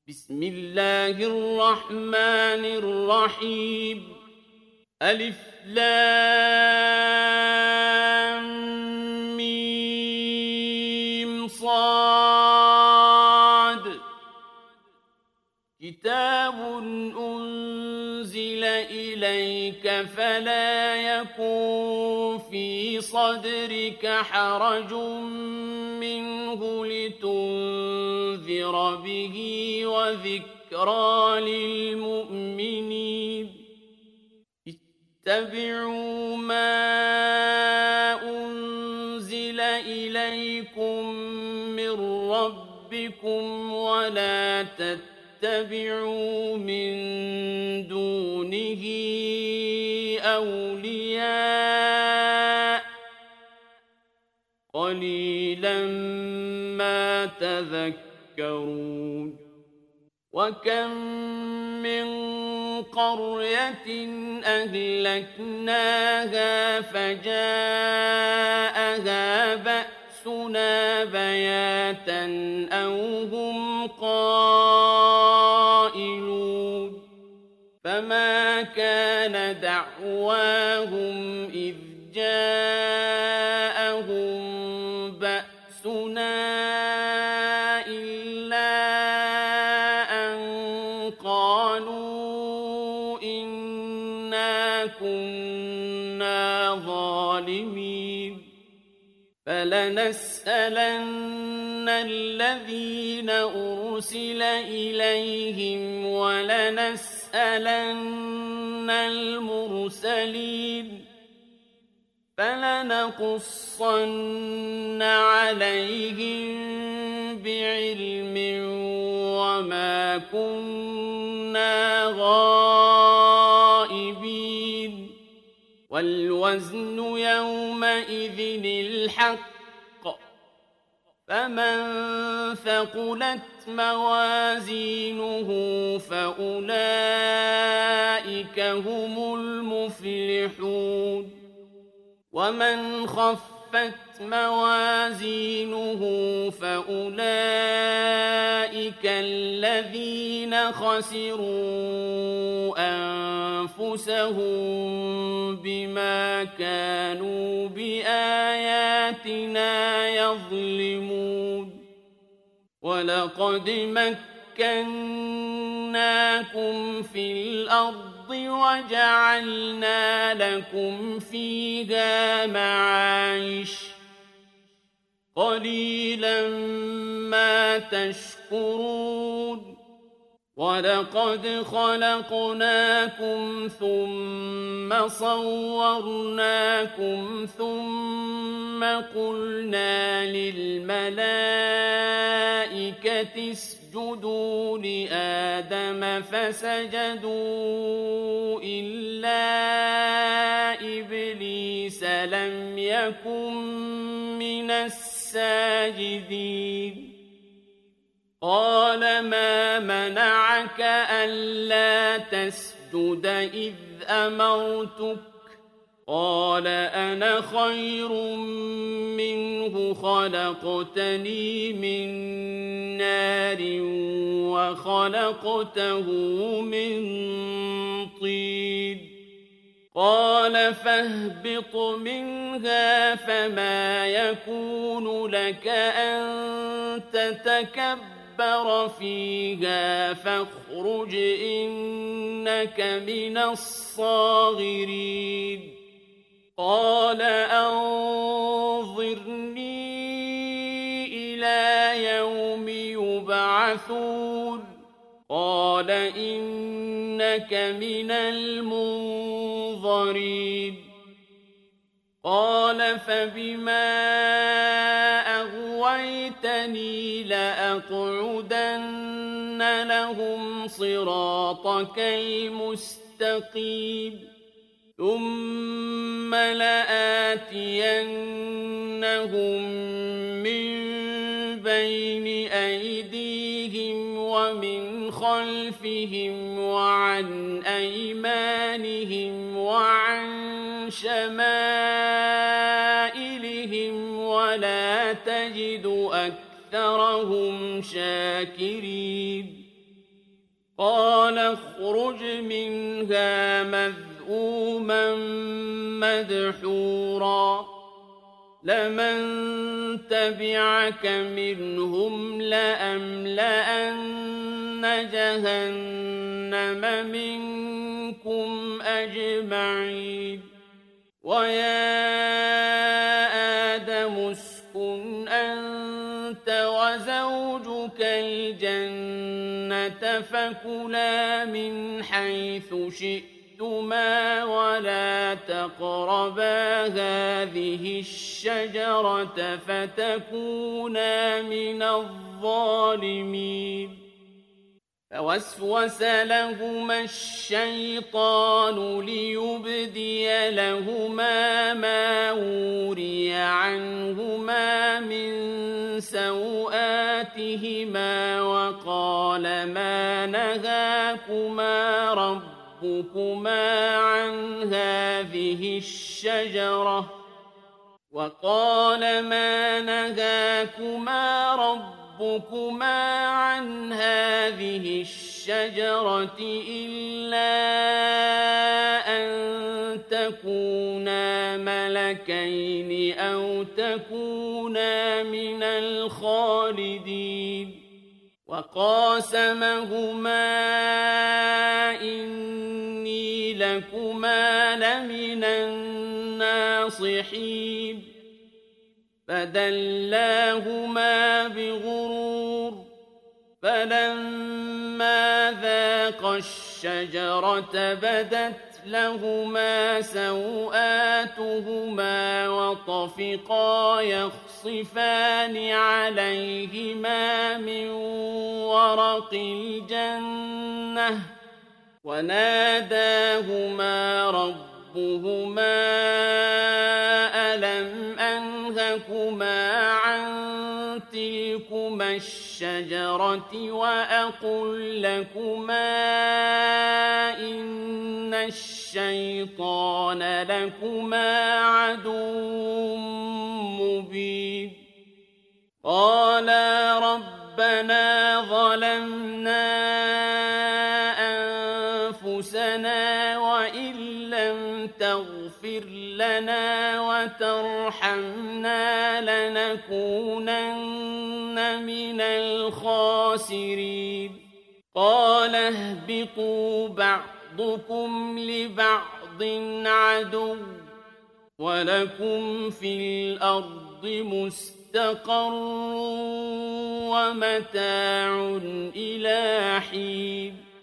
بسم الله الرحمن الرحيم ألف لام ميم صاد كتاب أنزل إليك فلا يكن في صدرك حرج منه لتنذر به وذكرى للمؤمنين اتبعوا ما أنزل إليكم من ربكم ولا تتبعوا من دونه أولياء قليلا ما تذكرون وكم من قرية أهلكناها فجاءها بأسنا بياتا أو هم قائلون فما كان دعواهم إذ جاءهم بأسنا إلا أن قالوا إنا كنا ظالمين فلنسألن الذين أرسل إليهم ولنسألن المرسلين فلنقصن عليهم بعلم وما كنا غائبين والوزن يومئذ الحق فمن ثقلت موازينه فأولئك هم المفلحون ومن خفت موازينه فأولئك الذين خسروا أنفسهم بما كانوا بآياتنا يظلمون ولقد مكناكم في الأرض وجعلنا لكم فيها معايش قليلا ما تشكرون ولقد خلقناكم ثم صورناكم ثم قلنا للملائكة اسجدوا لآدم فسجدوا إلا إبليس لم يكن من الساجدين قال ما منعك ألا تسجد إذ أمرتك قال أنا خير منه خلقتني من نار وخلقته من طين قال فاهبط منها فما يكون لك أن تتكبر فيها فاخرج إنك من الصاغرين قال أنظرني إلى يوم يبعثون قال إنك من المنظرين قال فبما أغويتني لأقعدن لهم صراطك المستقيم ثم لآتينهم من بين أيديهم ومن خلفهم وعن أيمانهم وعن شمائلهم ولا تجد أكثرهم شاكرين قال اخرج منها مذءوما مدحورا لمن تبعك منهم لأملأن جهنم منكم أجمعين ويا آدم اسكن أنت وزوجك الجنة فكلا من حيث شئتما ولا تقربا هذه الشجرة فتكونا من الظالمين فوسوس لهما الشيطان ليبدي لهما ما وري عنهما من سوآتهما وقال ما نهاكما ربكما عن هذه الشجرة إلا أن تكونا ملكين أو تكونا من الخالدين وقاسمهما إني لكما لمن الناصحين فدلاهما بغرور فلما ذاقا الشجرة بدت لهما سوآتهما وطفقا يخصفان عليهما من ورق الجنة وناداهما ربهما ألم أنهكما عن تلكما الشجرة وأقل لكما إن الشيطان لكما عدو مبين قالا ربنا ظلمنا أنفسنا وإن لم تغفر لنا وترحمنا لنكونن من الخاسرين قال اهبطوا بعضكم لبعض عدو ولكم في الأرض مستقر ومتاع إلى حين